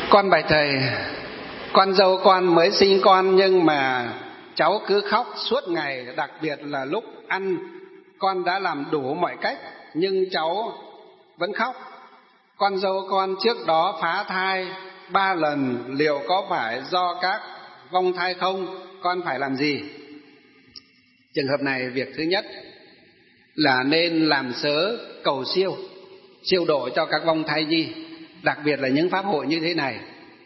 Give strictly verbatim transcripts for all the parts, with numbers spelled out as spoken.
Con bạch thầy, con dâu con mới sinh con nhưng mà cháu cứ khóc suốt ngày, đặc biệt là lúc ăn. Con đã làm đủ mọi cách nhưng cháu vẫn khóc. Con dâu con trước đó phá thai ba lần, liệu có phải do các vong thai không? Con phải làm gì? Trường hợp này, việc thứ nhất là nên làm sớ cầu siêu, siêu độ cho các vong thai nhi, đặc biệt là những pháp hội như thế này.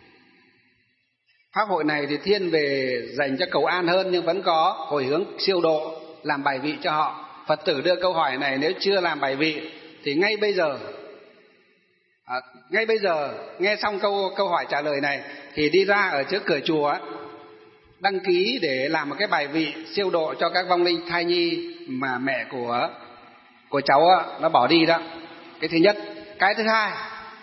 Pháp hội này thì thiên về dành cho cầu an hơn, nhưng vẫn có hồi hướng siêu độ, làm bài vị cho họ. Phật tử đưa câu hỏi này, nếu chưa làm bài vị thì ngay bây giờ à, ngay bây giờ nghe xong câu câu hỏi trả lời này thì đi ra ở trước cửa chùa đăng ký để làm một cái bài vị siêu độ cho các vong linh thai nhi mà mẹ của của cháu nó bỏ đi đó. Cái thứ nhất. Cái thứ hai,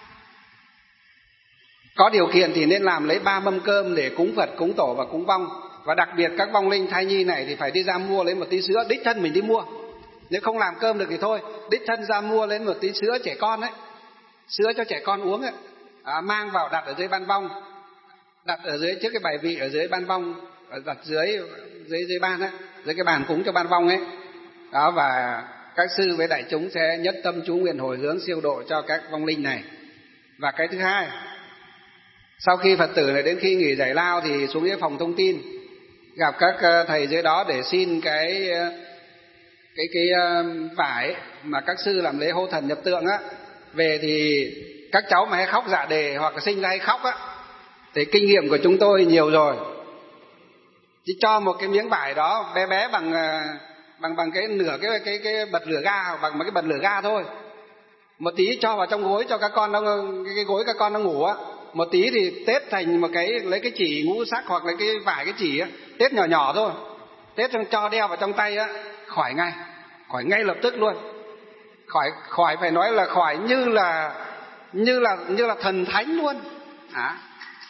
có điều kiện thì nên làm lấy ba mâm cơm để cúng Phật, cúng tổ và cúng vong. Và đặc biệt các vong linh thai nhi này thì phải đi ra mua lấy một tí sữa, đích thân mình đi mua. Nếu không làm cơm được thì thôi, đích thân ra mua lấy một tí sữa trẻ con ấy, sữa cho trẻ con uống ấy, à, mang vào đặt ở dưới ban vong, đặt ở dưới trước cái bài vị ở dưới ban vong, đặt dưới dưới dưới ban ấy, dưới cái bàn cúng cho ban vong ấy. Đó, và các sư với đại chúng sẽ nhất tâm chú nguyện hồi hướng siêu độ cho các vong linh này. Và cái thứ hai, sau khi Phật tử này đến khi nghỉ giải lao thì xuống dưới phòng thông tin gặp các thầy dưới đó để xin cái cái cái vải mà các sư làm lễ hô thần nhập tượng á về. Thì các cháu mà hay khóc dạ đề hoặc là sinh ra hay khóc á thì kinh nghiệm của chúng tôi nhiều rồi, chỉ cho một cái miếng vải đó bé bé bằng bằng bằng cái nửa cái cái cái bật lửa ga, hoặc bằng một cái bật lửa ga thôi, một tí cho vào trong gối cho các con nó, cái, cái gối các con nó ngủ á, một tí thì tết thành một cái, lấy cái chỉ ngũ sắc hoặc là cái vải cái chỉ á, tết nhỏ nhỏ thôi, tết cho đeo vào trong tay á, khỏi ngay, khỏi ngay lập tức luôn, khỏi khỏi phải nói là khỏi như là như là như là thần thánh luôn. À,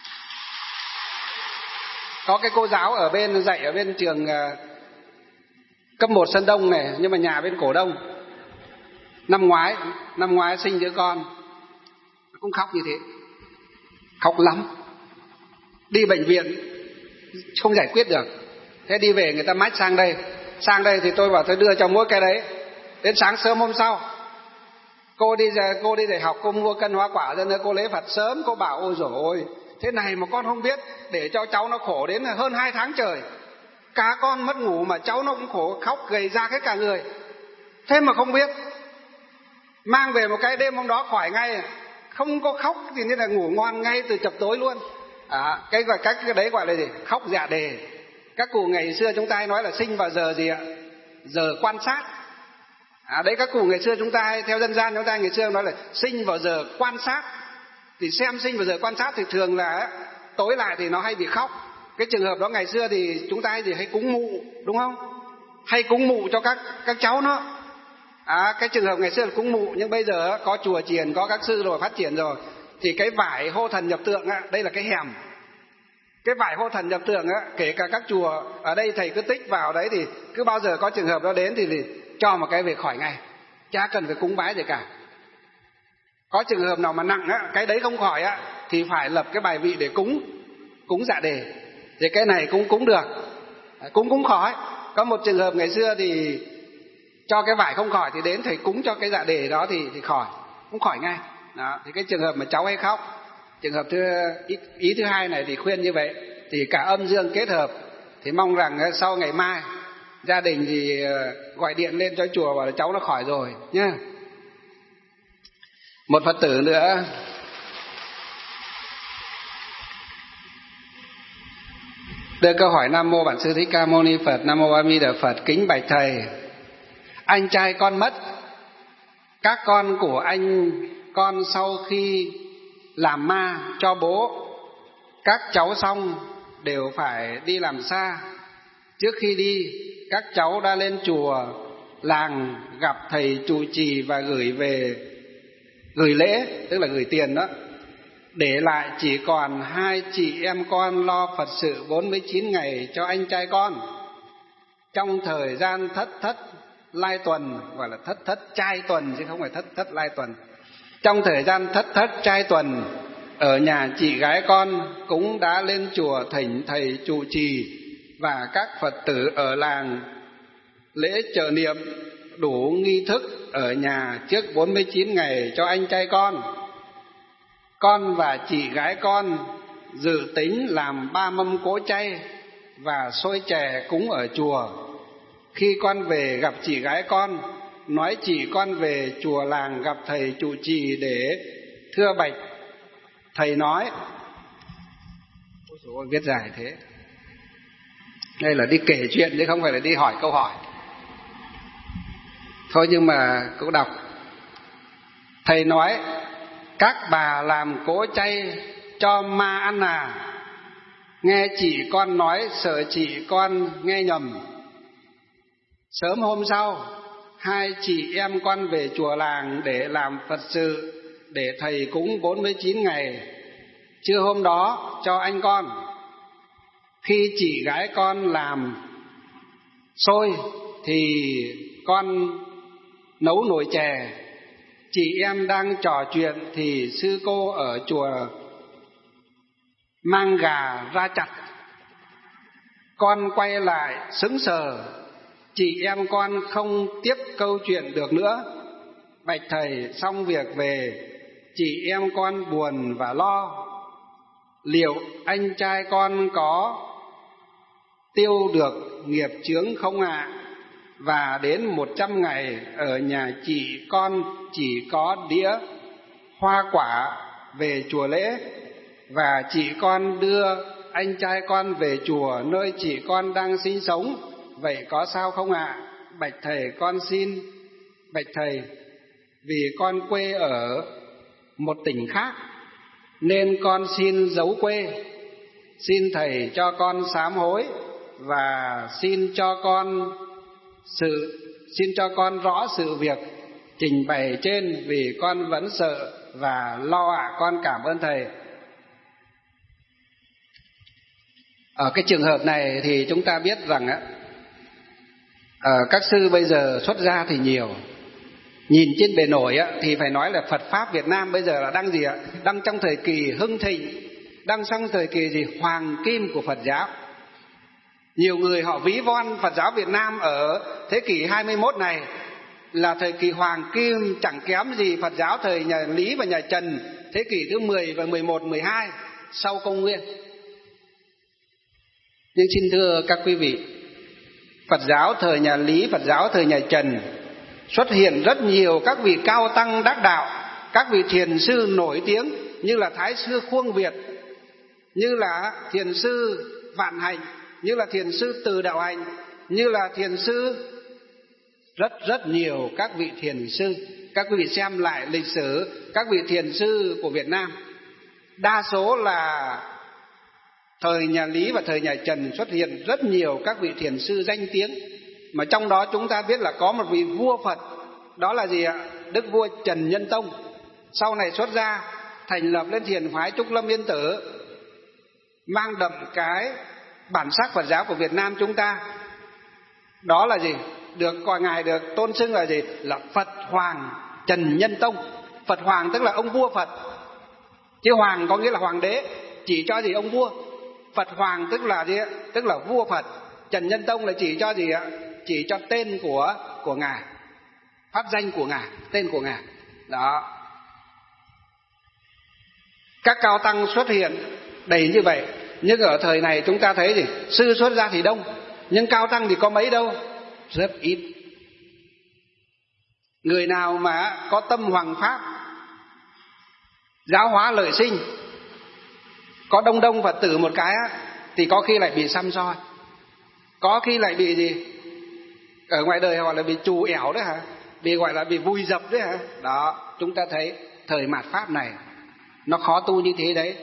có cái cô giáo ở bên dạy ở bên trường uh, cấp một Sơn Đông này, nhưng mà nhà bên Cổ Đông, năm ngoái năm ngoái sinh đứa con cũng khóc như thế, khóc lắm, đi bệnh viện không giải quyết được, thế đi về người ta mách sang đây, sang đây thì tôi bảo tôi đưa cho mỗi cái đấy. Đến sáng sớm hôm sau cô đi cô đi dạy học, cô mua cân hoa quả ra nữa, cô lấy Phật sớm, cô bảo ôi dồi ôi, thế này mà con không biết, để cho cháu nó khổ đến hơn hai tháng trời, cả con mất ngủ mà cháu nó cũng khổ, khóc gầy ra hết cả người, thế mà không biết. Mang về một cái đêm hôm đó khỏi ngay, không có khóc thì như là ngủ ngon ngay từ chập tối luôn. À, cái gọi cách cái đấy gọi là gì? Khóc dạ đề. Các cụ ngày xưa chúng ta hay nói là sinh vào giờ gì ạ? Giờ quan sát. À, đấy các cụ ngày xưa chúng ta hay, theo dân gian chúng ta ngày xưa nói là sinh vào giờ quan sát. Thì xem sinh vào giờ quan sát thì thường là tối lại thì nó hay bị khóc. Cái trường hợp đó ngày xưa thì chúng ta hay gì hay cúng mụ, đúng không? Hay cúng mụ cho các các cháu nó. À, cái trường hợp ngày xưa là cúng mụ, nhưng bây giờ có chùa chiền, có các sư rồi phát triển rồi, thì cái vải hô thần nhập tượng á, đây là cái hèm. Cái vải hô thần nhập tượng á, kể cả các chùa ở đây thầy cứ tích vào đấy, thì cứ bao giờ có trường hợp đó đến thì, thì cho một cái về khỏi ngay, chả cần phải cúng bái gì cả. Có trường hợp nào mà nặng á, cái đấy không khỏi á, thì phải lập cái bài vị để cúng, cúng dạ đề. Thì cái này cũng cúng được, cúng cũng khỏi. Có một trường hợp ngày xưa thì cho cái vải không khỏi thì đến thầy cúng cho cái dạ đề đó thì thì khỏi, cũng khỏi ngay. Đó, thì cái trường hợp mà cháu hay khóc, trường hợp thứ ý, ý thứ hai này thì khuyên như vậy, thì cả âm dương kết hợp, thì mong rằng sau ngày mai gia đình thì gọi điện lên cho chùa bảo là cháu nó khỏi rồi nhá. Một Phật tử nữa đưa câu hỏi: Nam mô Bản Sư Thích Ca Mâu Ni Phật. Nam mô A Di Đà Phật. Kính bạch thầy, anh trai con mất, các con của anh con sau khi làm ma cho bố các cháu xong đều phải đi làm xa. Trước khi đi, các cháu đã lên chùa làng gặp thầy trụ trì và gửi về gửi lễ, tức là gửi tiền đó, để lại chỉ còn hai chị em con lo Phật sự bốn mươi chín ngày cho anh trai con. Trong thời gian thất thất lai tuần, gọi là thất thất trai tuần chứ không phải thất thất lai tuần. Trong thời gian thất thất trai tuần, ở nhà chị gái con cũng đã lên chùa thỉnh thầy trụ trì và các Phật tử ở làng lễ trợ niệm đủ nghi thức ở nhà trước bốn mươi chín ngày cho anh trai con. Con và chị gái con dự tính làm ba mâm cỗ chay và xôi chè cúng ở chùa. Khi con về gặp chị gái con, nói chị con về chùa làng gặp thầy trụ trì để thưa bạch. Thầy nói, ôi dồi ôi, viết dài thế. Đây là đi kể chuyện chứ không phải là đi hỏi câu hỏi. Thôi nhưng mà cũng đọc. Thầy nói, các bà làm cỗ chay cho ma ăn à? Nghe chị con nói sợ chị con nghe nhầm. Sớm hôm sau, hai chị em con về chùa làng để làm Phật sự, để thầy cúng bốn mươi chín ngày. Trưa hôm đó cho anh con. Khi chị gái con làm xôi thì con nấu nồi chè. Chị em đang trò chuyện thì sư cô ở chùa mang gà ra chặt. Con quay lại sững sờ. Chị em con không tiếp câu chuyện được nữa. Bạch thầy, xong việc về, chị em con buồn và lo. Liệu anh trai con có tiêu được nghiệp chướng không ạ? À? Và đến một trăm ngày ở nhà chị con chỉ có đĩa hoa quả về chùa lễ, và chị con đưa anh trai con về chùa nơi chị con đang sinh sống. Vậy có sao không ạ? À? Bạch thầy, con xin bạch thầy, vì con quê ở một tỉnh khác nên con xin giấu quê. Xin thầy cho con sám hối và xin cho con sự xin cho con rõ sự việc trình bày trên, vì con vẫn sợ và lo ạ. À. Con cảm ơn thầy. Ở cái trường hợp này thì chúng ta biết rằng á, ở các sư bây giờ xuất gia thì nhiều. Nhìn trên bề nổi á, thì phải nói là Phật Pháp Việt Nam bây giờ là đang gì ạ? Đang trong thời kỳ hưng thịnh, đang trong thời kỳ gì? Hoàng kim của Phật giáo. Nhiều người họ ví von Phật giáo Việt Nam ở thế kỷ hai mươi mốt này là thời kỳ hoàng kim, chẳng kém gì Phật giáo thời nhà Lý và nhà Trần thế kỷ thứ mười và mười một, mười hai sau công nguyên. Nhưng xin thưa các quý vị, Phật giáo thời nhà Lý, Phật giáo thời nhà Trần xuất hiện rất nhiều các vị cao tăng đắc đạo, các vị thiền sư nổi tiếng như là Thái sư Khuông Việt, như là thiền sư Vạn Hạnh, như là thiền sư Từ Đạo Hạnh, như là thiền sư rất rất nhiều các vị thiền sư. Các quý vị xem lại lịch sử các vị thiền sư của Việt Nam, đa số là thời nhà Lý và thời nhà Trần xuất hiện rất nhiều các vị thiền sư danh tiếng. Mà trong đó chúng ta biết là có một vị vua Phật, đó là gì ạ? Đức vua Trần Nhân Tông. Sau này xuất gia thành lập lên thiền phái Trúc Lâm Yên Tử, mang đậm cái bản sắc Phật giáo của Việt Nam chúng ta. Đó là gì? Được coi ngài được tôn xưng là gì? Là Phật Hoàng Trần Nhân Tông. Phật Hoàng tức là ông vua Phật, chứ Hoàng có nghĩa là hoàng đế, chỉ cho gì ông vua. Phật Hoàng tức là gì? Tức là vua Phật. Trần Nhân Tông là chỉ cho gì ạ? Chỉ cho tên của của ngài, pháp danh của ngài, tên của ngài. Đó. Các cao tăng xuất hiện đầy như vậy. Nhưng ở thời này chúng ta thấy gì? Sư xuất gia thì đông, nhưng cao tăng thì có mấy đâu? Rất ít. Người nào mà có tâm hoằng pháp, giáo hóa lợi sinh, có đông đông Phật tử một cái á, thì có khi lại bị săm soi, có khi lại bị gì? Ở ngoài đời họ là bị trù ẻo đấy hả? Bị gọi là bị vùi dập đấy hả? Đó, chúng ta thấy thời mạt Pháp này nó khó tu như thế đấy.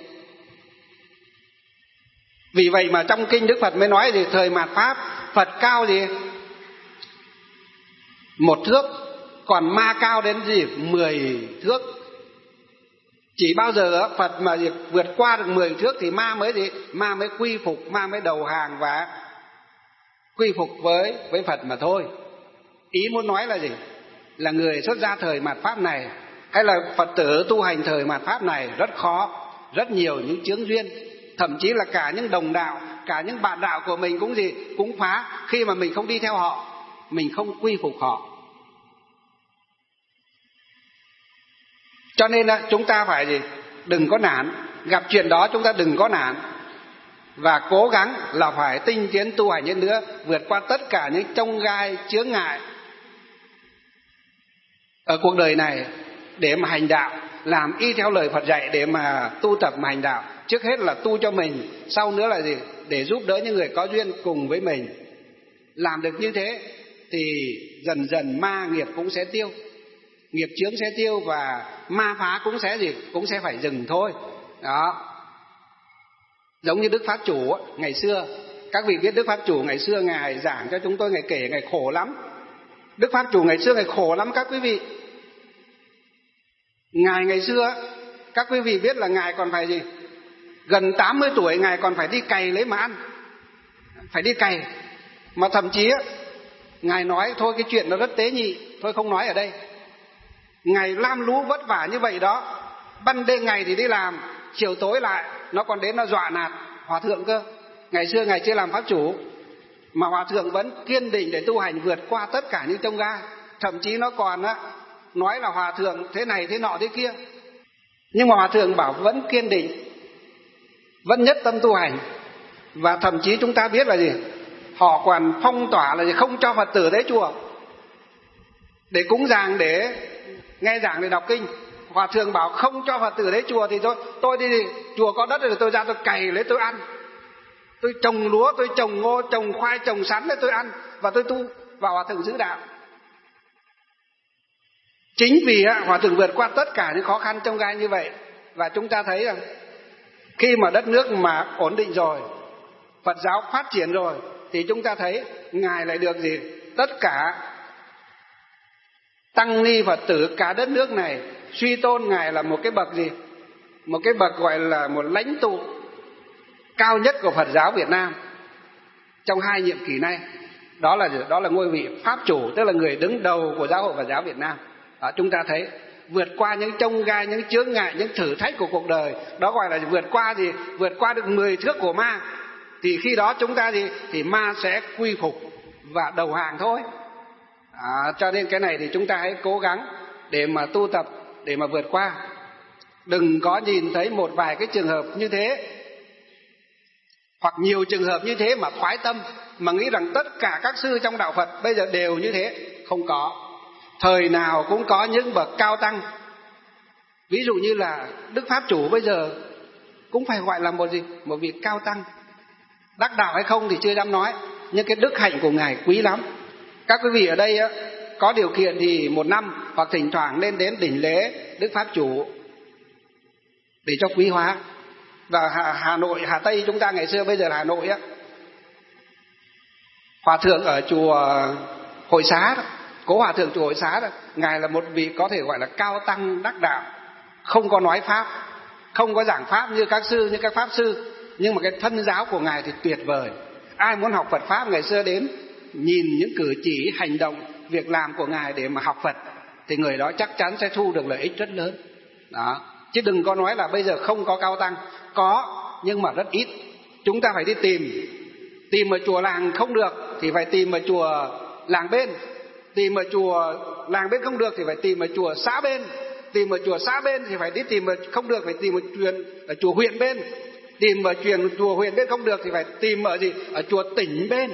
Vì vậy mà trong kinh Đức Phật mới nói gì? Thời mạt Pháp Phật cao gì? Một thước, còn ma cao đến gì? Mười thước. Chỉ bao giờ Phật mà vượt qua được mười thước thì ma mới gì? Ma mới quy phục, ma mới đầu hàng và quy phục với với Phật mà thôi. Ý muốn nói là gì? Là người xuất gia thời mạt Pháp này, hay là Phật tử tu hành thời mạt Pháp này rất khó, rất nhiều những chướng duyên, thậm chí là cả những đồng đạo, cả những bạn đạo của mình cũng gì cũng phá khi mà mình không đi theo họ, mình không quy phục họ. Cho nên là chúng ta phải gì đừng có nản, gặp chuyện đó chúng ta đừng có nản, và cố gắng là phải tinh tiến tu hành hơn nữa, vượt qua tất cả những chông gai chướng ngại ở cuộc đời này để mà hành đạo, làm y theo lời Phật dạy để mà tu tập mà hành đạo. Trước hết là tu cho mình, sau nữa là gì để giúp đỡ những người có duyên cùng với mình. Làm được như thế thì dần dần ma nghiệp cũng sẽ tiêu, nghiệp chướng sẽ tiêu, và ma phá cũng sẽ gì cũng sẽ phải dừng thôi. Đó, giống như Đức Pháp Chủ ngày xưa, các vị biết Đức Pháp Chủ ngày xưa ngài giảng cho chúng tôi, ngài kể ngài khổ lắm. Đức Pháp Chủ ngày xưa ngài khổ lắm các quý vị. Ngài ngày xưa các quý vị biết là ngài còn phải gì gần tám mươi tuổi ngài còn phải đi cày lấy mà ăn, phải đi cày. Mà thậm chí ngài nói thôi cái chuyện nó rất tế nhị, thôi không nói ở đây. Ngài lam lũ vất vả như vậy đó, ban đêm ngày thì đi làm, chiều tối lại nó còn đến nó dọa nạt hòa thượng cơ. Ngày xưa ngài chưa làm Pháp Chủ mà hòa thượng vẫn kiên định để tu hành, vượt qua tất cả những chông gai. Thậm chí nó còn á nói là hòa thượng thế này thế nọ thế kia, nhưng mà hòa thượng bảo vẫn kiên định, vẫn nhất tâm tu hành. Và thậm chí chúng ta biết là gì họ còn phong tỏa là gì không cho Phật tử tới chùa để cúng dường, để nghe giảng, để đọc kinh. Hòa thượng bảo không cho Phật tử đến chùa thì thôi, tôi đi, đi chùa có đất rồi tôi ra tôi cày lấy tôi ăn, tôi trồng lúa, tôi trồng ngô, trồng khoai, trồng sắn để tôi ăn và tôi tu, và hòa thượng giữ đạo. Chính vì hòa thượng vượt qua tất cả những khó khăn trong gai như vậy. Và chúng ta thấy rằng khi mà đất nước mà ổn định rồi, Phật giáo phát triển rồi, thì chúng ta thấy ngài lại được gì tất cả tăng ni Phật tử cả đất nước này suy tôn ngài là một cái bậc gì một cái bậc gọi là một lãnh tụ cao nhất của Phật giáo Việt Nam trong hai nhiệm kỳ này. Đó là đó là ngôi vị Pháp Chủ, tức là người đứng đầu của giáo hội Phật giáo Việt Nam. Đó, chúng ta thấy vượt qua những chông gai, những chướng ngại, những thử thách của cuộc đời, đó gọi là vượt qua gì vượt qua được mười thước của ma, thì khi đó chúng ta gì thì ma sẽ quy phục và đầu hàng thôi. À, cho nên cái này thì chúng ta hãy cố gắng để mà tu tập, để mà vượt qua. Đừng có nhìn thấy một vài cái trường hợp như thế hoặc nhiều trường hợp như thế mà thoái tâm, mà nghĩ rằng tất cả các sư trong đạo Phật bây giờ đều như thế. Không có. Thời nào cũng có những bậc cao tăng. Ví dụ như là Đức Pháp Chủ bây giờ cũng phải gọi là một gì một vị cao tăng. Đắc đạo hay không thì chưa dám nói, nhưng cái đức hạnh của ngài quý lắm. Các quý vị ở đây á, có điều kiện thì một năm hoặc thỉnh thoảng nên đến đỉnh lễ Đức Pháp Chủ để cho quý hóa. Và Hà, Hà Nội, Hà Tây chúng ta ngày xưa bây giờ là Hà Nội á, hòa thượng ở chùa Hội Xá đó, cố hòa thượng chùa Hội Xá đó, ngài là một vị có thể gọi là cao tăng đắc đạo, không có nói pháp, không có giảng pháp như các sư, như các pháp sư, nhưng mà cái thân giáo của ngài thì tuyệt vời. Ai muốn học Phật pháp ngày xưa đến nhìn những cử chỉ, hành động, việc làm của ngài để mà học Phật, thì người đó chắc chắn sẽ thu được lợi ích rất lớn. Đó, chứ đừng có nói là bây giờ không có cao tăng. Có, nhưng mà rất ít. Chúng ta phải đi tìm. Tìm ở chùa làng không được thì phải tìm ở chùa làng bên. Tìm ở chùa làng bên không được thì phải tìm ở chùa xã bên. Tìm ở chùa xã bên thì phải đi tìm ở, không được phải tìm ở, chùa, ở chùa huyện bên. Tìm ở chùa, chùa huyện bên không được thì phải tìm ở gì? Ở chùa tỉnh bên.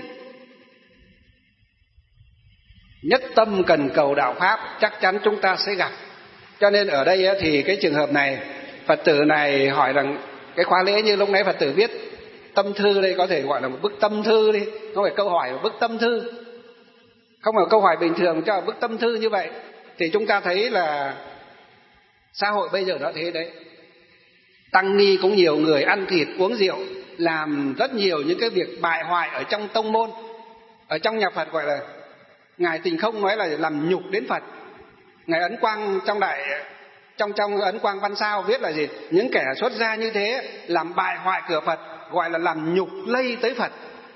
Nhất tâm cần cầu đạo pháp, chắc chắn chúng ta sẽ gặp. Cho nên ở đây thì cái trường hợp này, Phật tử này hỏi rằng cái khóa lễ như lúc nãy Phật tử viết tâm thư, đây có thể gọi là một bức tâm thư đi, không phải câu hỏi, một bức tâm thư, không phải câu hỏi bình thường, cho một bức tâm thư như vậy. Thì chúng ta thấy là xã hội bây giờ nó thế đấy. Tăng ni cũng nhiều người ăn thịt uống rượu, làm rất nhiều những cái việc bại hoại ở trong tông môn. Ở trong nhà Phật gọi là ngài Tình Không nói là làm nhục đến Phật. Ngài Ấn Quang trong đại trong trong Ấn Quang Văn Sao viết là gì? Những kẻ xuất gia như thế làm bại hoại cửa Phật, gọi là làm nhục lây tới Phật.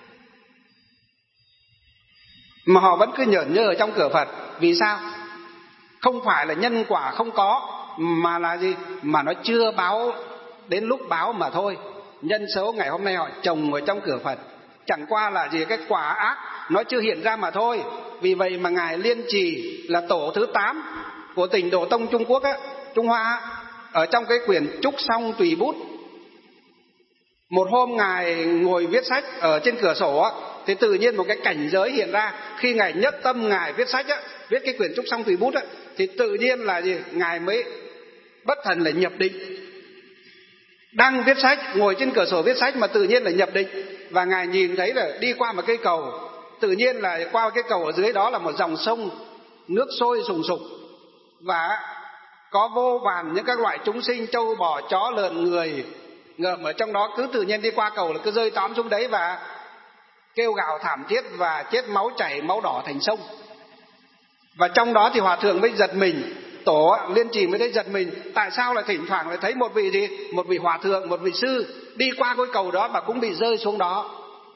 Mà họ vẫn cứ nhởn nhơ ở trong cửa Phật. Vì sao? Không phải là nhân quả không có, mà là gì? Mà nó chưa báo đến lúc báo mà thôi. Nhân số ngày hôm nay họ trồng ở trong cửa Phật, chẳng qua là gì cái quả ác nó chưa hiện ra mà thôi. Vì vậy mà ngài Liên Trì là tổ thứ tám của tỉnh Độ Tông Trung Quốc á, Trung Hoa á, ở trong cái quyển Trúc Song Tùy Bút, một hôm ngài ngồi viết sách ở trên cửa sổ á, thì tự nhiên một cái cảnh giới hiện ra. Khi ngài nhất tâm ngài viết sách á, viết cái quyển Trúc Song Tùy Bút á, thì tự nhiên là gì, ngài mới bất thần là nhập định. Đang viết sách, ngồi trên cửa sổ viết sách mà tự nhiên là nhập định. Và ngài nhìn thấy là đi qua một cây cầu, tự nhiên là qua cái cầu ở dưới đó là một dòng sông nước sôi sùng sục, và có vô vàn những các loại chúng sinh, trâu bò chó lợn người ngợm ở trong đó, cứ tự nhiên đi qua cầu là cứ rơi tóm xuống đấy và kêu gào thảm thiết và chết máu chảy máu đỏ thành sông. Và trong đó thì hòa thượng mới giật mình, tổ Liên Trì mới thấy giật mình, tại sao lại thỉnh thoảng lại thấy một vị gì, một vị hòa thượng, một vị sư đi qua cái cầu đó mà cũng bị rơi xuống đó.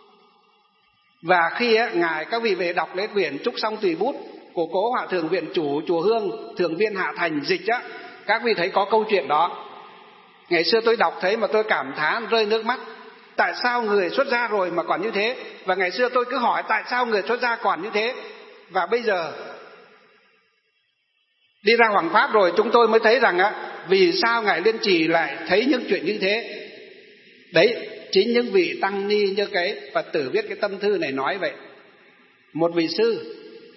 Và khi ấy, ngài các vị về đọc lấy quyển Trúc Song Tùy Bút của cố hòa thượng viện chủ chùa Hương Thường Viên Hạ Thành dịch á, các vị thấy có câu chuyện đó. Ngày xưa tôi đọc thấy mà tôi cảm thán rơi nước mắt. Tại sao người xuất gia rồi mà còn như thế? Và ngày xưa tôi cứ hỏi tại sao người xuất gia còn như thế? Và bây giờ đi ra Hoàng Pháp rồi chúng tôi mới thấy rằng á, vì sao ngài Liên Trì lại thấy những chuyện như thế. Đấy, chính những vị tăng ni như cái Phật tử viết cái tâm thư này nói vậy. Một vị sư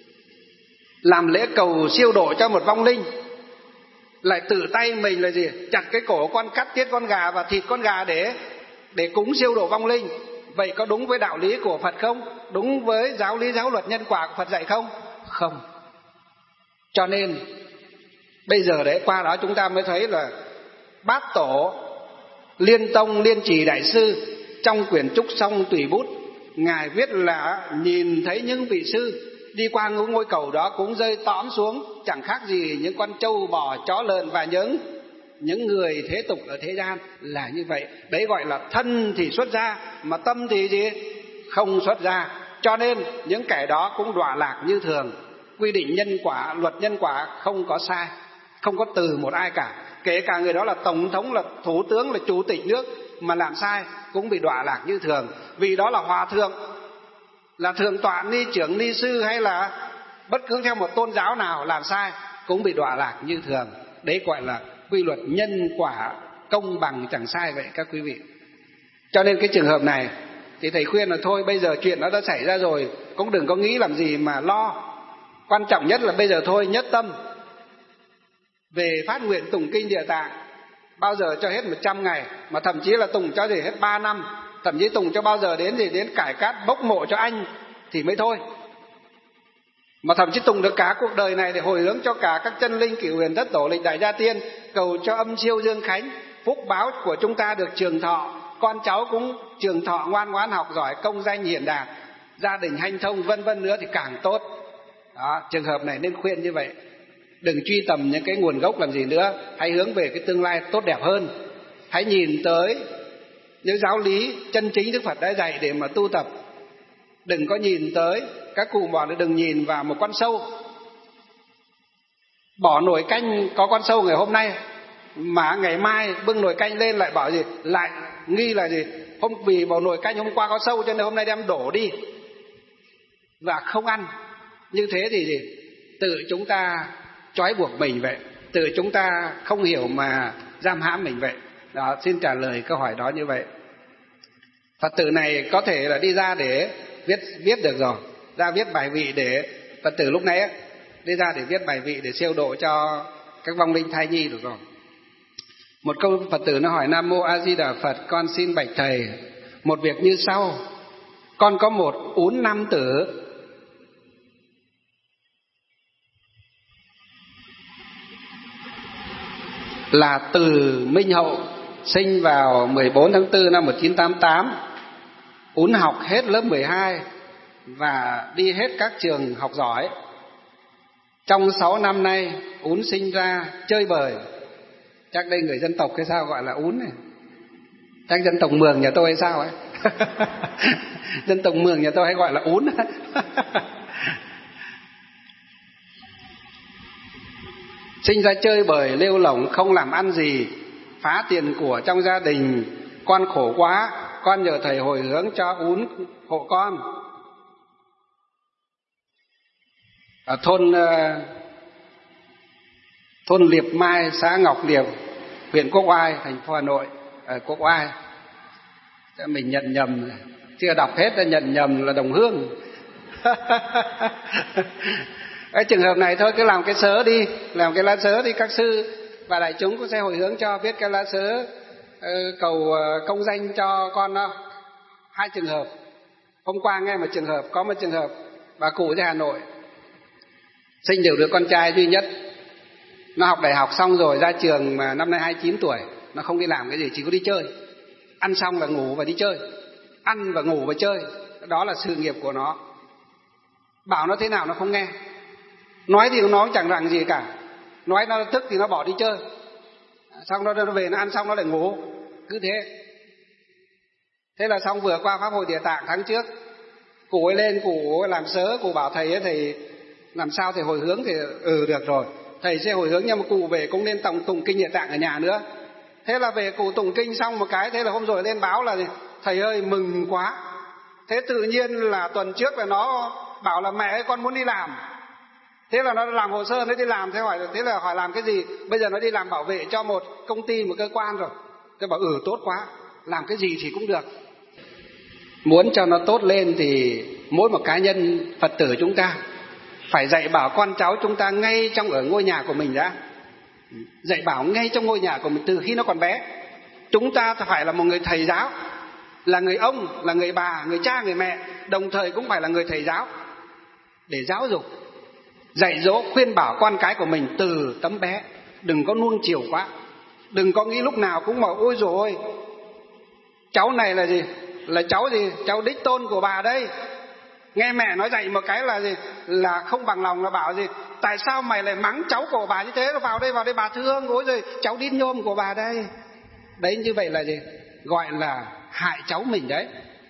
làm lễ cầu siêu độ cho một vong linh, lại tự tay mình là gì, chặt cái cổ con, cắt tiết con gà và thịt con gà để để cúng siêu độ vong linh. Vậy có đúng với đạo lý của Phật không? Đúng với giáo lý giáo luật nhân quả của Phật dạy không? Không. Cho nên bây giờ đấy, qua đó chúng ta mới thấy là Bát Tổ Liên Tông Liên Trì Đại Sư trong quyển Trúc Song Tùy Bút, ngài viết là nhìn thấy những vị sư đi qua ngôi cầu đó cũng rơi tõm xuống, chẳng khác gì những con trâu bò chó lợn và những những người thế tục ở thế gian là như vậy. Đấy gọi là thân thì xuất gia mà tâm thì gì, không xuất gia. Cho nên những kẻ đó cũng đọa lạc như thường. Quy định nhân quả, luật nhân quả không có sai, không có từ một ai cả. Kể cả người đó là tổng thống, là thủ tướng, là chủ tịch nước mà làm sai cũng bị đọa lạc như thường. Vì đó là hòa thượng, là thượng tọa ni trưởng ni sư hay là bất cứ theo một tôn giáo nào làm sai cũng bị đọa lạc như thường. Đấy gọi là quy luật nhân quả công bằng chẳng sai vậy các quý vị. Cho nên cái trường hợp này thì thầy khuyên là thôi, bây giờ chuyện nó đã xảy ra rồi, cũng đừng có nghĩ làm gì mà lo. Quan trọng nhất là bây giờ thôi nhất tâm về phát nguyện tụng kinh Địa Tạng, bao giờ cho hết một trăm ngày, mà thậm chí là tụng cho gì hết ba năm, thậm chí tụng cho bao giờ đến gì đến cải cát bốc mộ cho anh thì mới thôi. Mà thậm chí tụng được cả cuộc đời này để hồi hướng cho cả các chân linh cửu huyền thất tổ lịch đại gia tiên, cầu cho âm siêu dương khánh, phúc báo của chúng ta được trường thọ, con cháu cũng trường thọ ngoan ngoãn học giỏi, công danh hiển đạt, gia đình hanh thông vân vân nữa thì càng tốt. Đó, trường hợp này nên khuyên như vậy. Đừng truy tầm những cái nguồn gốc làm gì nữa, hãy hướng về cái tương lai tốt đẹp hơn. Hãy nhìn tới những giáo lý chân chính Đức Phật đã dạy để mà tu tập. Đừng có nhìn tới, các cụ bảo là đừng nhìn vào một con sâu. Bỏ nồi canh có con sâu ngày hôm nay, mà ngày mai bưng nồi canh lên lại bảo gì, lại nghi là gì, hôm vì bỏ nồi canh hôm qua có sâu cho nên hôm nay đem đổ đi và không ăn. Như thế thì gì, tự chúng ta trói buộc mình vậy, tự chúng ta không hiểu mà giam hãm mình vậy. Đó, xin trả lời câu hỏi đó như vậy. Phật tử này có thể là đi ra để viết viết được rồi, ra viết bài vị để Phật tử lúc nãy ấy, đi ra để viết bài vị để siêu độ cho các vong linh thai nhi được rồi. Một câu Phật tử nó hỏi: Nam Mô A Di Đà Phật, con xin bạch thầy một việc như sau. Con có một ún nam tử là Từ Minh Hậu, sinh vào mười bốn tháng tư năm một nghìn chín trăm tám mươi tám. Ún học hết lớp mười hai và đi hết các trường học giỏi. Trong sáu năm nay Ún sinh ra chơi bời. Chắc đây người dân tộc hay sao gọi là Ún này? Chắc dân tộc Mường nhà tôi hay sao ấy? Dân tộc Mường nhà tôi hay gọi là Ún. Sinh ra chơi bời lêu lỏng, không làm ăn gì, phá tiền của trong gia đình, con khổ quá, con nhờ thầy hồi hướng cho ún hộ con. Ở thôn thôn Liệp Mai, xã Ngọc Liệp, huyện Quốc Oai, thành phố Hà Nội. Ở Quốc Oai, mình nhận nhầm, chưa đọc hết đã nhận nhầm là Đồng Hương. Cái trường hợp này thôi, cứ làm cái sớ đi, làm cái lá sớ đi, các sư và đại chúng cũng sẽ hồi hướng cho, viết cái lá sớ cầu công danh cho con đó. Hai trường hợp. Hôm qua nghe một trường hợp, có một trường hợp bà cụ在Hà Nội sinh được đứa con trai duy nhất. Nó học đại học xong rồi ra trường mà năm nay hai mươi chín tuổi, nó không đi làm cái gì, chỉ có đi chơi. Ăn xong là ngủ và đi chơi, ăn và ngủ và chơi, đó là sự nghiệp của nó. Bảo nó thế nào nó không nghe, nói thì nó chẳng rằng gì cả, nói nó tức thì nó bỏ đi chơi, xong nó về nó ăn xong nó lại ngủ, cứ thế. Thế là xong vừa qua pháp hội Địa Tạng tháng trước, cụ ấy lên, cụ ấy làm sớ, cụ bảo thầy ấy, thầy làm sao thầy hồi hướng thì ừ được rồi, thầy sẽ hồi hướng, nhưng mà cụ về cũng nên tụng tụng kinh Địa Tạng ở nhà nữa. Thế là về cụ tụng kinh xong một cái, thế là hôm rồi lên báo là thầy ơi mừng quá. Thế tự nhiên là tuần trước là nó bảo là mẹ ơi con muốn đi làm. Thế là nó làm hồ sơ nó đi làm. Thế hỏi thế là hỏi làm cái gì? Bây giờ nó đi làm bảo vệ cho một công ty, một cơ quan rồi. Thế bảo ừ tốt quá, làm cái gì thì cũng được. Muốn cho nó tốt lên thì mỗi một cá nhân Phật tử chúng ta phải dạy bảo con cháu chúng ta ngay trong ở ngôi nhà của mình đã. Dạy bảo ngay trong ngôi nhà của mình từ khi nó còn bé. Chúng ta phải là một người thầy giáo, là người ông, là người bà, người cha, người mẹ, đồng thời cũng phải là người thầy giáo, để giáo dục, dạy dỗ, khuyên bảo con cái của mình từ tấm bé. Đừng có nuông chiều quá, đừng có nghĩ lúc nào cũng bảo ôi dồi ôi, cháu này là gì, là cháu gì, cháu đích tôn của bà đây. Nghe mẹ nói dạy một cái là gì, là không bằng lòng, là bảo gì, tại sao mày lại mắng cháu của bà như thế, vào đây vào đây bà thương, ôi rồi cháu đít nhôm của bà đây. Đấy, như vậy là gì, gọi là hại cháu mình đấy.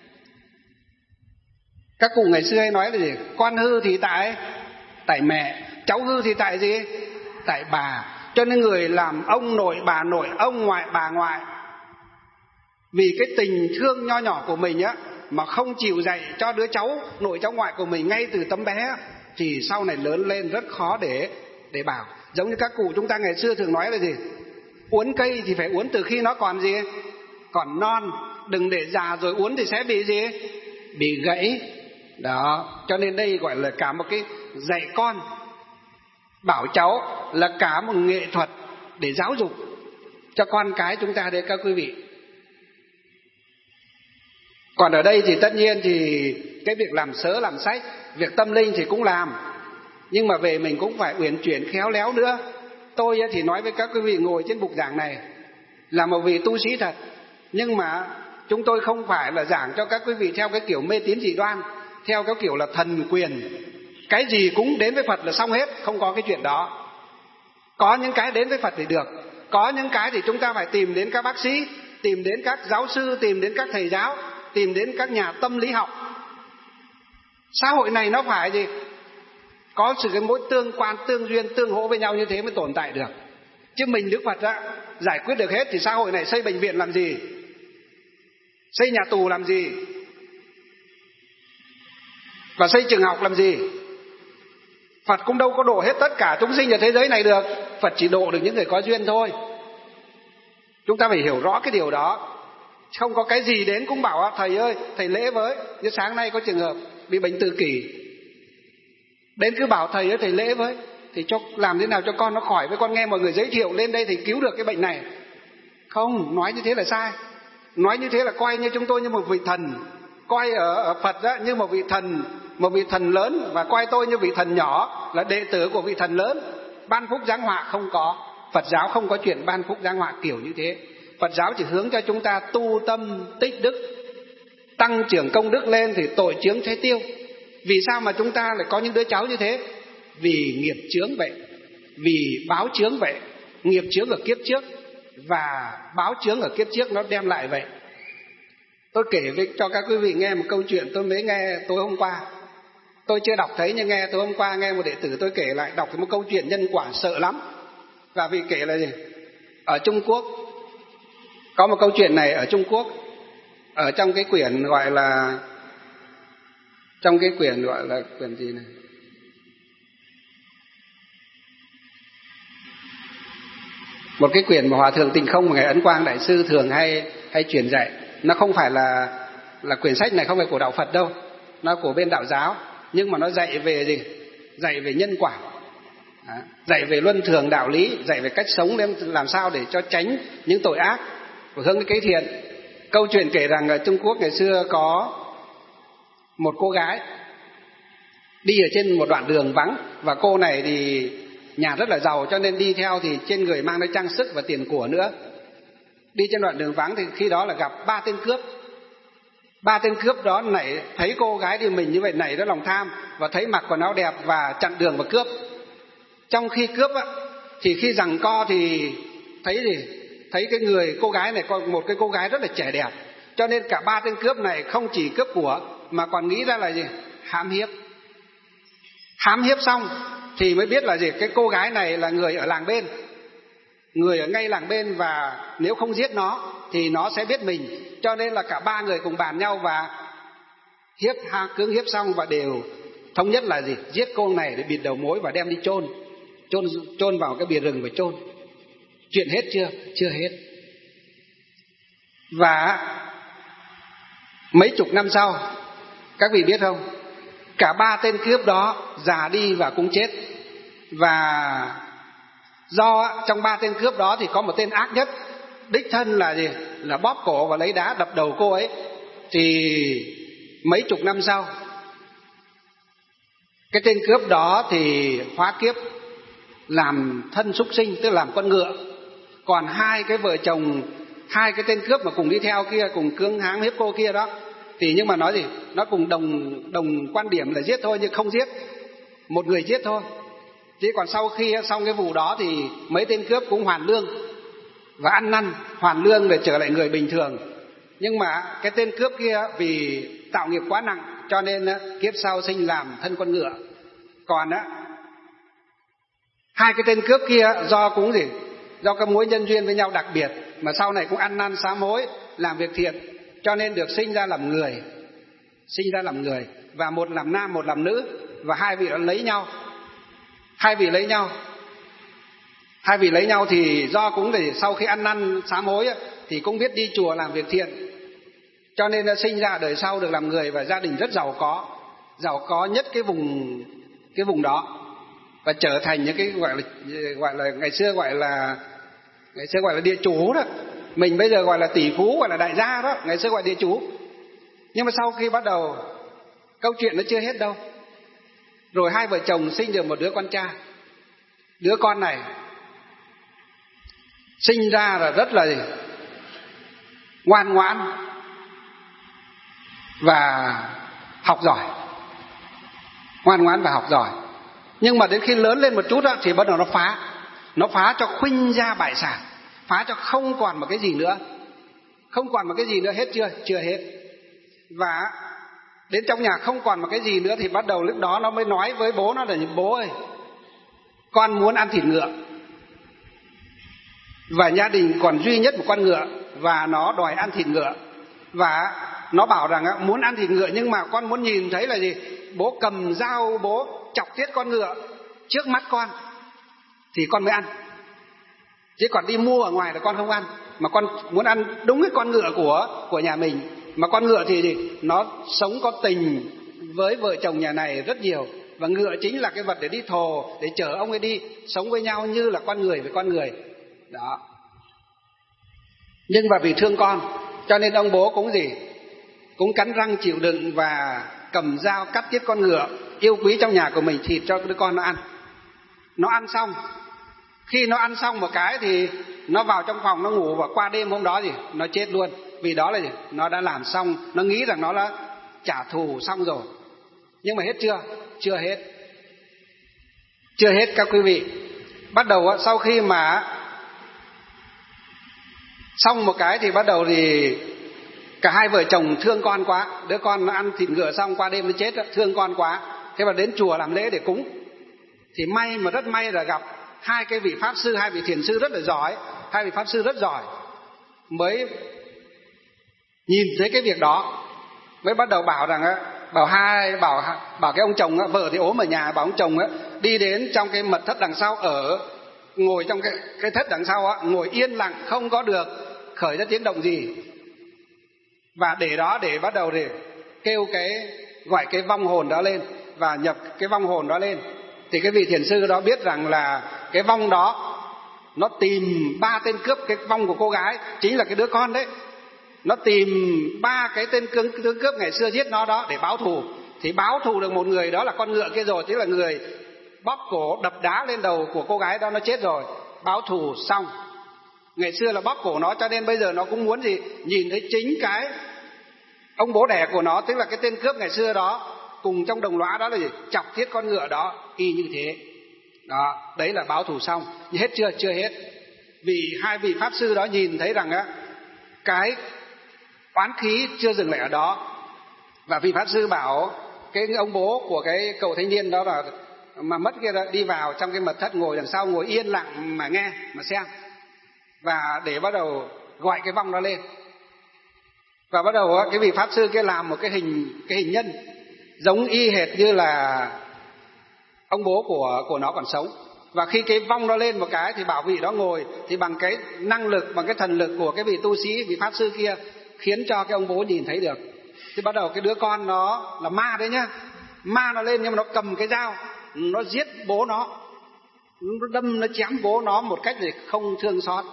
Các cụ ngày xưa hay nói là gì, con hư thì tại tại mẹ, cháu hư thì tại gì, tại bà. Cho nên người làm ông nội, bà nội, ông ngoại, bà ngoại, vì cái tình thương nho nhỏ của mình á, mà không chịu dạy cho đứa cháu nội cháu ngoại của mình ngay từ tấm bé, thì sau này lớn lên rất khó để để bảo. Giống như các cụ chúng ta ngày xưa thường nói là gì, uốn cây thì phải uốn từ khi nó còn gì, còn non, đừng để già rồi uốn thì sẽ bị gì, bị gãy. Đó, cho nên đây gọi là cả một cái dạy con, bảo cháu là cả một nghệ thuật để giáo dục cho con cái chúng ta đấy các quý vị. Còn ở đây thì tất nhiên thì cái việc làm sớ làm sách, việc tâm linh thì cũng làm, nhưng mà về mình cũng phải uyển chuyển khéo léo nữa. Tôi thì nói với các quý vị ngồi trên bục giảng này là một vị tu sĩ thật, nhưng mà chúng tôi không phải là giảng cho các quý vị theo cái kiểu mê tín dị đoan, theo cái kiểu là thần quyền, cái gì cũng đến với Phật là xong hết. Không có cái chuyện đó. Có những cái đến với Phật thì được, có những cái thì chúng ta phải tìm đến các bác sĩ, tìm đến các giáo sư, tìm đến các thầy giáo, tìm đến các nhà tâm lý học. Xã hội này nó phải gì, có sự cái mối tương quan, tương duyên, tương hỗ với nhau, như thế mới tồn tại được. Chứ mình Đức Phật á, giải quyết được hết thì xã hội này xây bệnh viện làm gì, xây nhà tù làm gì, và xây trường học làm gì. Phật cũng đâu có độ hết tất cả chúng sinh ở thế giới này được. Phật chỉ độ được những người có duyên thôi. Chúng ta phải hiểu rõ cái điều đó. Không có cái gì đến cũng bảo thầy ơi, thầy lễ với. Như sáng nay có trường hợp bị bệnh tự kỷ, đến cứ bảo thầy ơi thầy lễ với, thì cho làm thế nào cho con nó khỏi, với con nghe mọi người giới thiệu lên đây thì cứu được cái bệnh này. Không, nói như thế là sai. Nói như thế là coi như chúng tôi như một vị thần, coi ở, ở Phật đó, như một vị thần, một vị thần lớn, và coi tôi như vị thần nhỏ, là đệ tử của vị thần lớn. Ban phúc giáng họa không có. Phật giáo không có chuyện ban phúc giáng họa kiểu như thế. Phật giáo chỉ hướng cho chúng ta tu tâm tích đức, tăng trưởng công đức lên thì tội chướng thế tiêu. Vì sao mà chúng ta lại có những đứa cháu như thế? Vì nghiệp chướng vậy, vì báo chướng vậy. Nghiệp chướng ở kiếp trước và báo chướng ở kiếp trước nó đem lại vậy. Tôi kể với, cho các quý vị nghe một câu chuyện tôi mới nghe tối hôm qua. Tôi chưa đọc thấy nhưng nghe tối hôm qua nghe một đệ tử tôi kể lại, đọc một câu chuyện nhân quả sợ lắm. Và vì kể là gì? Ở Trung Quốc Có một câu chuyện này ở Trung Quốc, ở trong cái quyển gọi là trong cái quyển gọi là quyển gì này, một cái quyển mà Hòa thượng Tịnh Không và ngài Ấn Quang đại sư thường hay hay truyền dạy. Nó không phải là là quyển sách này không phải của đạo Phật đâu, nó của bên đạo giáo, nhưng mà nó dạy về gì? Dạy về nhân quả, à, dạy về luân thường đạo lý, dạy về cách sống để làm sao để cho tránh những tội ác và hướng đến cái thiện. Câu chuyện kể rằng ở Trung Quốc ngày xưa có một cô gái đi ở trên một đoạn đường vắng, và cô này thì nhà rất là giàu, cho nên đi theo thì trên người mang đến trang sức và tiền của nữa. Đi trên đoạn đường vắng thì khi đó là gặp ba tên cướp. Ba tên cướp đó nảy thấy cô gái đi mình như vậy, nảy ra lòng tham và thấy mặc quần áo đẹp và chặn đường và cướp. Trong khi cướp á, thì khi giằng co thì thấy gì? Thấy cái người cô gái này có một cái cô gái rất là trẻ đẹp, cho nên cả ba tên cướp này không chỉ cướp của mà còn nghĩ ra là gì? Hãm hiếp. Hãm hiếp xong thì mới biết là gì? Cái cô gái này là người ở làng bên, người ở ngay làng bên, và nếu không giết nó thì nó sẽ biết mình. Cho nên là cả ba người cùng bàn nhau và hiếp cưỡng hiếp xong và đều thống nhất là gì? Giết cô này để bịt đầu mối và đem đi chôn, chôn chôn vào cái bìa rừng và chôn. Chuyện hết chưa? Chưa hết. Và mấy chục năm sau, các vị biết không? Cả ba tên cướp đó già đi và cũng chết. Và do trong ba tên cướp đó thì có một tên ác nhất, đích thân là gì? Là bóp cổ và lấy đá đập đầu cô ấy. Thì mấy chục năm sau, cái tên cướp đó thì hóa kiếp làm thân súc sinh, tức là làm con ngựa. Còn hai cái vợ chồng, hai cái tên cướp mà cùng đi theo kia, cùng cưỡng hãm hiếp cô kia đó, thì nhưng mà nói gì? Nó cùng đồng đồng quan điểm là giết thôi, nhưng không giết. Một người giết thôi. Chứ còn sau khi xong cái vụ đó thì mấy tên cướp cũng hoàn lương và ăn năn, hoàn lương để trở lại người bình thường. Nhưng mà cái tên cướp kia vì tạo nghiệp quá nặng, cho nên kiếp sau sinh làm thân con ngựa. Còn á, hai cái tên cướp kia do cũng gì? Do cái mối nhân duyên với nhau đặc biệt, mà sau này cũng ăn năn sám hối, làm việc thiện, cho nên được sinh ra làm người. Sinh ra làm người. Và một làm nam, một làm nữ. Và hai vị đã lấy nhau. Hai vị lấy nhau. Hai vị lấy nhau thì do cũng để sau khi ăn năn sám hối thì cũng biết đi chùa làm việc thiện, cho nên đã sinh ra đời sau được làm người, và gia đình rất giàu có, giàu có nhất cái vùng cái vùng đó, và trở thành những cái gọi là gọi là ngày xưa gọi là ngày xưa gọi là địa chủ đó. Mình bây giờ gọi là tỷ phú, gọi là đại gia đó, ngày xưa gọi địa chủ. Nhưng mà sau khi bắt đầu, câu chuyện nó chưa hết đâu. Rồi hai vợ chồng sinh được một đứa con trai. Đứa con này sinh ra là rất là ngoan ngoãn và học giỏi. Ngoan ngoãn và học giỏi. Nhưng mà đến khi lớn lên một chút đó, thì bắt đầu nó phá. Nó phá cho khuynh gia bại sản, phá cho không còn một cái gì nữa. Không còn một cái gì nữa. Hết chưa? Chưa hết. Và đến trong nhà không còn một cái gì nữa, thì bắt đầu lúc đó nó mới nói với bố nó là: bố ơi, con muốn ăn thịt ngựa. Và gia đình còn duy nhất một con ngựa, và nó đòi ăn thịt ngựa. Và nó bảo rằng muốn ăn thịt ngựa, nhưng mà con muốn nhìn thấy là gì? Bố cầm dao, bố chọc tiết con ngựa trước mắt con thì con mới ăn. Chứ còn đi mua ở ngoài là con không ăn. Mà con muốn ăn đúng cái con ngựa của, của nhà mình. Mà con ngựa thì gì? Nó sống có tình với vợ chồng nhà này rất nhiều. Và ngựa chính là cái vật để đi thồ, để chở ông ấy đi, sống với nhau như là con người với con người đó. Nhưng mà vì thương con, cho nên ông bố cũng gì? Cũng cắn răng chịu đựng và cầm dao cắt tiết con ngựa yêu quý trong nhà của mình, thịt cho đứa con nó ăn. Nó ăn xong, khi nó ăn xong một cái thì nó vào trong phòng nó ngủ, và qua đêm hôm đó gì? Nó chết luôn. Vì đó là gì? Nó đã làm xong, nó nghĩ rằng nó đã trả thù xong rồi. Nhưng mà hết chưa? Chưa hết. Chưa hết các quý vị. Bắt đầu sau khi mà xong một cái thì bắt đầu thì cả hai vợ chồng thương con quá. Đứa con nó ăn thịt ngựa xong qua đêm nó chết, thương con quá. Thế mà đến chùa làm lễ để cúng. Thì may mà rất may là gặp hai cái vị pháp sư, hai vị thiền sư rất là giỏi. Hai vị pháp sư rất giỏi. mới nhìn thấy cái việc đó, mới bắt đầu bảo rằng á, bảo hai bảo bảo cái ông chồng á, vợ thì ốm ở nhà, bảo ông chồng á đi đến trong cái mật thất đằng sau, ở ngồi trong cái cái thất đằng sau á, ngồi yên lặng không có được khởi ra tiếng động gì, và để đó để bắt đầu để kêu cái gọi cái vong hồn đó lên và nhập cái vong hồn đó lên. Thì cái vị thiền sư đó biết rằng là cái vong đó nó tìm ba tên cướp, cái vong của cô gái chính là cái đứa con đấy, nó tìm ba cái tên tướng cướp ngày xưa giết nó đó để báo thù. Thì báo thù được một người, đó là con ngựa kia rồi, tức là người bóp cổ đập đá lên đầu của cô gái đó, nó chết rồi, báo thù xong. Ngày xưa là bóp cổ nó, cho nên bây giờ nó cũng muốn gì, nhìn thấy chính cái ông bố đẻ của nó, tức là cái tên cướp ngày xưa đó, cùng trong đồng lõa đó là gì, chọc thiết con ngựa đó y như thế đó. Đấy là báo thù xong. Nhưng hết chưa? Chưa hết. Vì hai vị pháp sư đó nhìn thấy rằng á, cái oán khí chưa dừng lại ở đó, và vị pháp sư bảo cái ông bố của cái cậu thanh niên đó là mà mất kia đó, đi vào trong cái mật thất, ngồi đằng sau, ngồi yên lặng mà nghe, mà xem, và để bắt đầu gọi cái vong đó lên. Và bắt đầu cái vị pháp sư kia làm một cái hình cái hình nhân giống y hệt như là ông bố của của nó còn sống. Và khi cái vong đó lên một cái thì bảo vị đó ngồi, thì bằng cái năng lực, bằng cái thần lực của cái vị tu sĩ, vị pháp sư kia, khiến cho cái ông bố nhìn thấy được. Thì bắt đầu cái đứa con nó là ma đấy nhá, ma nó lên, nhưng mà nó cầm cái dao, nó giết bố nó, nó đâm, nó chém bố nó một cách để không thương xót.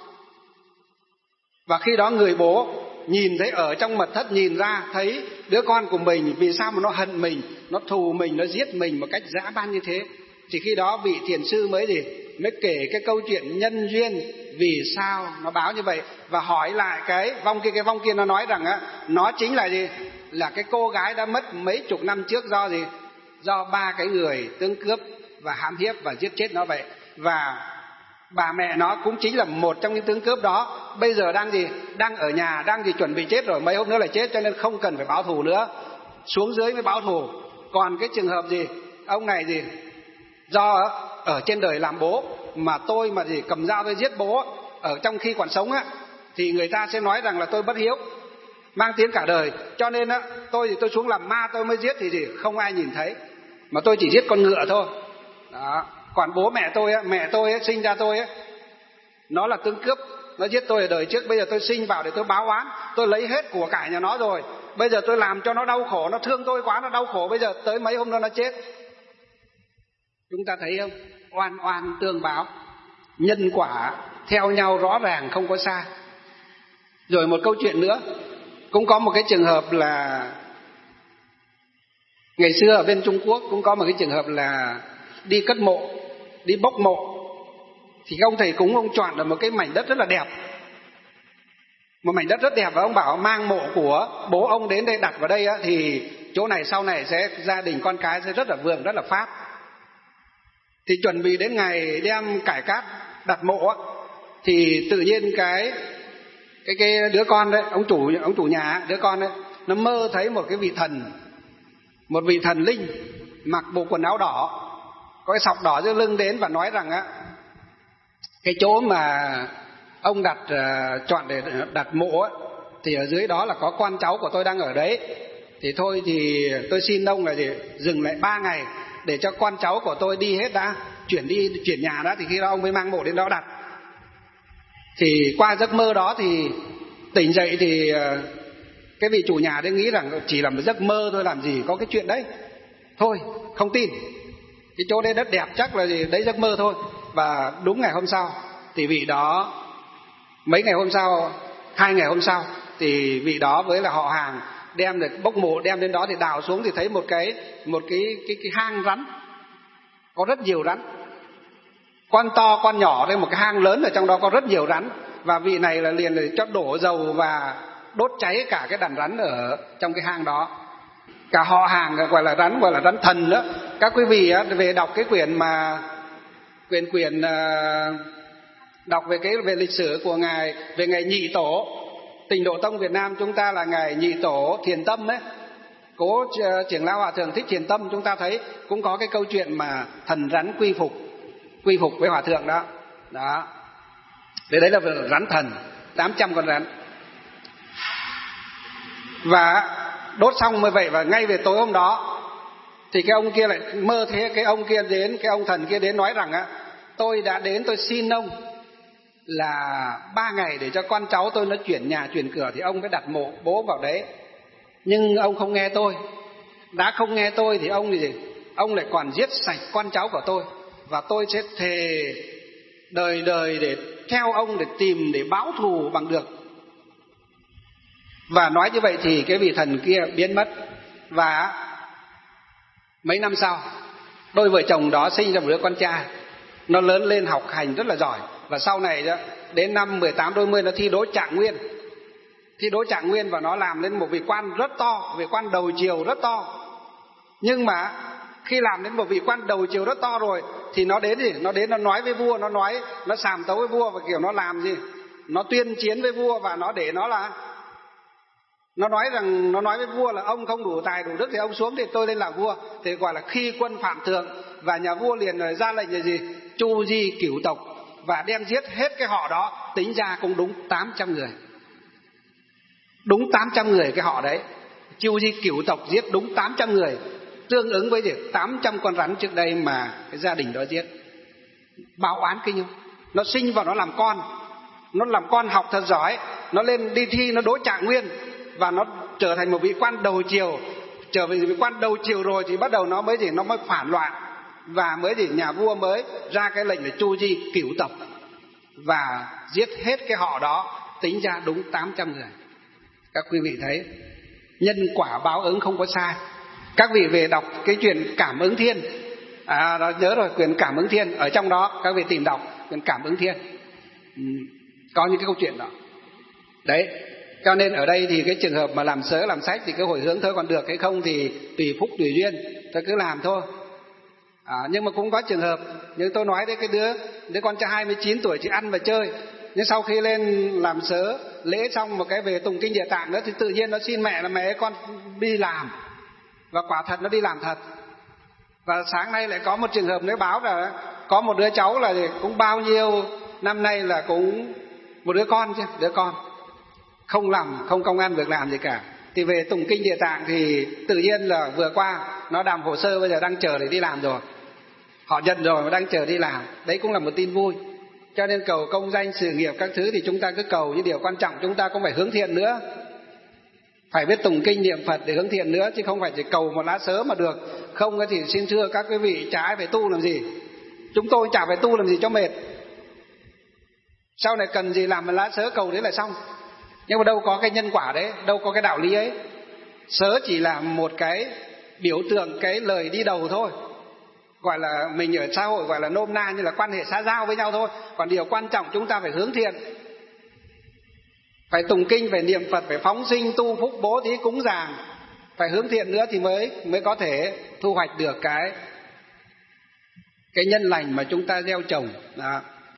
Và khi đó người bố nhìn thấy ở trong mật thất, nhìn ra thấy đứa con của mình vì sao mà nó hận mình, nó thù mình, nó giết mình một cách dã man như thế. Thì khi đó vị thiền sư mới gì mới kể cái câu chuyện nhân duyên vì sao nó báo như vậy, và hỏi lại cái vong kia. Cái vong kia nó nói rằng á, nó chính là gì, là cái cô gái đã mất mấy chục năm trước do gì, do ba cái người tướng cướp và hãm hiếp và giết chết nó vậy. Và bà mẹ nó cũng chính là một trong những tướng cướp đó, bây giờ đang gì, đang ở nhà, đang gì chuẩn bị chết rồi, mấy hôm nữa là chết, cho nên không cần phải báo thù nữa, xuống dưới mới báo thù. Còn cái trường hợp gì, ông này gì, do ở trên đời làm bố mà tôi mà gì cầm dao tôi giết bố ở trong khi còn sống á, thì người ta sẽ nói rằng là tôi bất hiếu, mang tiếng cả đời, cho nên á tôi thì tôi xuống làm ma tôi mới giết, thì gì không ai nhìn thấy, mà tôi chỉ giết con ngựa thôi đó. Còn bố mẹ tôi á, mẹ tôi á, sinh ra tôi á, nó là tướng cướp, nó giết tôi ở đời trước, bây giờ tôi sinh vào để tôi báo oán, tôi lấy hết của cải nhà nó rồi, bây giờ tôi làm cho nó đau khổ, nó thương tôi quá, nó đau khổ, bây giờ tới mấy hôm nữa nó chết. Chúng ta thấy không, oan oan tương báo, nhân quả theo nhau rõ ràng, không có sai. Rồi một câu chuyện nữa, cũng có một cái trường hợp là ngày xưa ở bên Trung Quốc cũng có một cái trường hợp là đi cất mộ, đi bốc mộ, thì ông thầy cúng ông chọn được một cái mảnh đất rất là đẹp, một mảnh đất rất đẹp, và ông bảo mang mộ của bố ông đến đây đặt vào đây á, thì chỗ này sau này sẽ gia đình con cái sẽ rất là vượng, rất là phát. Thì chuẩn bị đến ngày đem cải cát đặt mộ á, thì tự nhiên cái cái cái đứa con đấy, ông chủ ông chủ nhà, đứa con đấy, nó mơ thấy một cái vị thần, một vị thần linh mặc bộ quần áo đỏ, có cái sọc đỏ dưới lưng đến và nói rằng á, cái chỗ mà ông đặt uh, chọn để đặt mộ á, thì ở dưới đó là có con cháu của tôi đang ở đấy, thì thôi thì tôi xin ông là gì dừng lại ba ngày để cho con cháu của tôi đi hết đã, chuyển đi chuyển nhà đã, thì khi đó ông mới mang mộ đến đó đặt. Thì qua giấc mơ đó thì tỉnh dậy thì uh, cái vị chủ nhà đấy nghĩ rằng chỉ là một giấc mơ thôi, làm gì có cái chuyện đấy, thôi không tin, cái chỗ đấy đất đẹp chắc là gì đấy giấc mơ thôi. Và đúng ngày hôm sau thì vị đó, mấy ngày hôm sau, hai ngày hôm sau thì vị đó với là họ hàng đem được bốc mộ đem đến đó, thì đào xuống thì thấy một cái một cái cái cái hang rắn, có rất nhiều rắn, con to con nhỏ, đây một cái hang lớn ở trong đó có rất nhiều rắn. Và vị này là liền để cho đổ dầu và đốt cháy cả cái đàn rắn ở trong cái hang đó. Cả họ hàng gọi là rắn, gọi là rắn thần đó. Các quý vị về đọc cái quyển mà quyển quyển đọc về cái về lịch sử của ngài, về ngày Nhị Tổ Tịnh Độ Tông Việt Nam chúng ta là ngài Nhị Tổ Thiền Tâm ấy, Cố Trưởng Lão Hòa Thượng Thích Thiền Tâm, chúng ta thấy cũng có cái câu chuyện mà thần rắn quy phục quy phục với hòa thượng đó đó. Đấy, đấy là rắn thần, tám trăm con rắn. Và đốt xong như vậy, và ngay về tối hôm đó thì cái ông kia lại mơ thế. Cái ông kia đến, cái ông thần kia đến nói rằng á, tôi đã đến tôi xin ông là ba ngày để cho con cháu tôi nó chuyển nhà chuyển cửa thì ông mới đặt mộ bố vào đấy. Nhưng ông không nghe tôi. Đã không nghe tôi thì ông gì ông lại còn giết sạch con cháu của tôi, và tôi sẽ thề đời đời để theo ông, để tìm, để báo thù bằng được. Và nói như vậy thì cái vị thần kia biến mất. Và mấy năm sau, đôi vợ chồng đó sinh ra một đứa con trai. Nó lớn lên học hành rất là giỏi. Và sau này đó, đến năm mười tám đôi mươi nó thi đỗ trạng nguyên. Thi đỗ trạng nguyên và nó làm lên một vị quan rất to, vị quan đầu triều rất to. Nhưng mà khi làm đến một vị quan đầu triều rất to rồi thì nó đến gì? Nó đến nó nói với vua, nó nói, nó sàm tấu với vua, và kiểu nó làm gì? Nó tuyên chiến với vua, và nó để nó là Nó nói rằng Nó nói với vua là ông không đủ tài đủ đức thì ông xuống thì tôi lên làm vua. Thì gọi là khi quân phạm thượng. Và nhà vua liền ra lệnh là gì? Chu di cửu tộc, và đem giết hết cái họ đó. Tính ra cũng đúng tám trăm người. Đúng tám trăm người cái họ đấy. Chu di cửu tộc giết đúng tám trăm người, tương ứng với gì? tám trăm con rắn trước đây mà cái gia đình đó giết. Báo oán kinh không? Nó sinh vào nó làm con. Nó làm con học thật giỏi. Nó lên đi thi, nó đỗ trạng nguyên, và nó trở thành một vị quan đầu triều. Trở thành vị quan đầu triều rồi thì bắt đầu nó mới gì? Nó mới phản loạn. Và mới gì? Nhà vua mới ra cái lệnh để chu di cửu tộc và giết hết cái họ đó. Tính ra đúng tám trăm người. Các quý vị thấy nhân quả báo ứng không có sai. Các vị về đọc cái chuyện Cảm Ứng Thiên, à đó, nhớ rồi, quyển Cảm Ứng Thiên. Ở trong đó các vị tìm đọc quyển Cảm Ứng Thiên, ừ, có những cái câu chuyện đó. Đấy, cho nên ở đây thì cái trường hợp mà làm sớ làm sách thì cứ hồi hướng thôi, còn được hay không thì tùy phúc tùy duyên, tôi cứ làm thôi. À, nhưng mà cũng có trường hợp như tôi nói đấy, cái đứa đứa con trai hai mươi chín tuổi chỉ ăn và chơi, nhưng sau khi lên làm sớ lễ xong một cái về tụng kinh Địa Tạng nữa thì tự nhiên nó xin mẹ là mẹ con đi làm, và quả thật nó đi làm thật. Và sáng nay lại có một trường hợp nữa báo là có một đứa cháu là cũng bao nhiêu năm nay là cũng một đứa con chứ, đứa con không làm, không công ăn việc làm gì cả, thì về tụng kinh Địa Tạng thì tự nhiên là vừa qua nó làm hồ sơ, bây giờ đang chờ để đi làm rồi, họ nhận rồi mà đang chờ đi làm. Đấy cũng là một tin vui. Cho nên cầu công danh sự nghiệp các thứ thì chúng ta cứ cầu, nhưng điều quan trọng chúng ta cũng phải hướng thiện nữa, phải biết tụng kinh niệm Phật để hướng thiện nữa, chứ không phải chỉ cầu một lá sớ mà được. Không thì xin thưa các quý vị, chả ai phải tu làm gì, chúng tôi chả phải tu làm gì cho mệt, sau này cần gì làm một lá sớ cầu đấy là xong. Nhưng mà đâu có cái nhân quả đấy, đâu có cái đạo lý ấy. Sớ chỉ là một cái biểu tượng, cái lời đi đầu thôi, gọi là mình ở xã hội gọi là nôm na như là quan hệ xã giao với nhau thôi. Còn điều quan trọng chúng ta phải hướng thiện, phải tụng kinh, phải niệm Phật, phải phóng sinh, tu phúc, bố thí, cúng dường, phải hướng thiện nữa thì mới mới có thể thu hoạch được cái cái nhân lành mà chúng ta gieo trồng đó.